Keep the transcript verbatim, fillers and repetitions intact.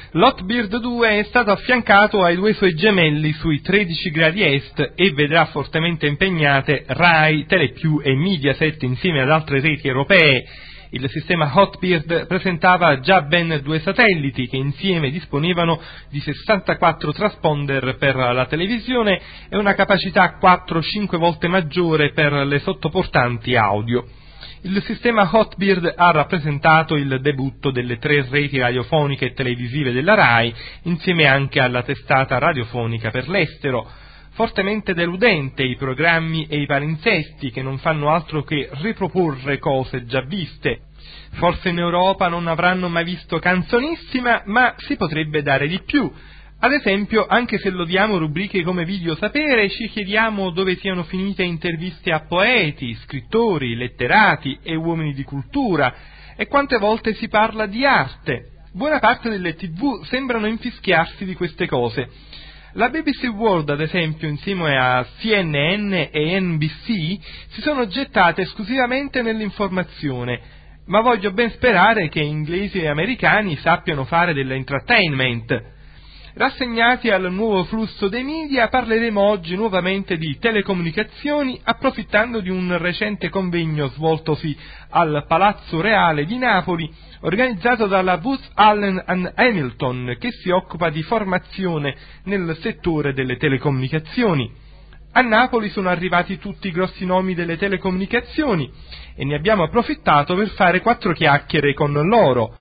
L'Hotbird due è stato affiancato ai due suoi gemelli sui tredici gradi est e vedrà fortemente impegnate Rai, Telepiù e Mediaset insieme ad altre reti europee. Il sistema Hotbird presentava già ben due satelliti che insieme disponevano di sessantaquattro transponder per la televisione e una capacità quattro cinque volte maggiore per le sottoportanti audio. Il sistema Hotbird ha rappresentato il debutto delle tre reti radiofoniche e televisive della Rai, insieme anche alla testata radiofonica per l'estero. Fortemente deludente i programmi e i palinsesti che non fanno altro che riproporre cose già viste. Forse in Europa non avranno mai visto Canzonissima, ma si potrebbe dare di più. Ad esempio, anche se lodiamo rubriche come Video Sapere, ci chiediamo dove siano finite interviste a poeti, scrittori, letterati e uomini di cultura, e quante volte si parla di arte. Buona parte delle tivù sembrano infischiarsi di queste cose. La B B C World, ad esempio, insieme a C N N e N B C, si sono gettate esclusivamente nell'informazione, ma voglio ben sperare che inglesi e americani sappiano fare dell'entertainment. Rassegnati al nuovo flusso dei media, parleremo oggi nuovamente di telecomunicazioni, approfittando di un recente convegno svoltosi al Palazzo Reale di Napoli, organizzato dalla Booz Allen and Hamilton, che si occupa di formazione nel settore delle telecomunicazioni. A Napoli sono arrivati tutti i grossi nomi delle telecomunicazioni e ne abbiamo approfittato per fare quattro chiacchiere con loro.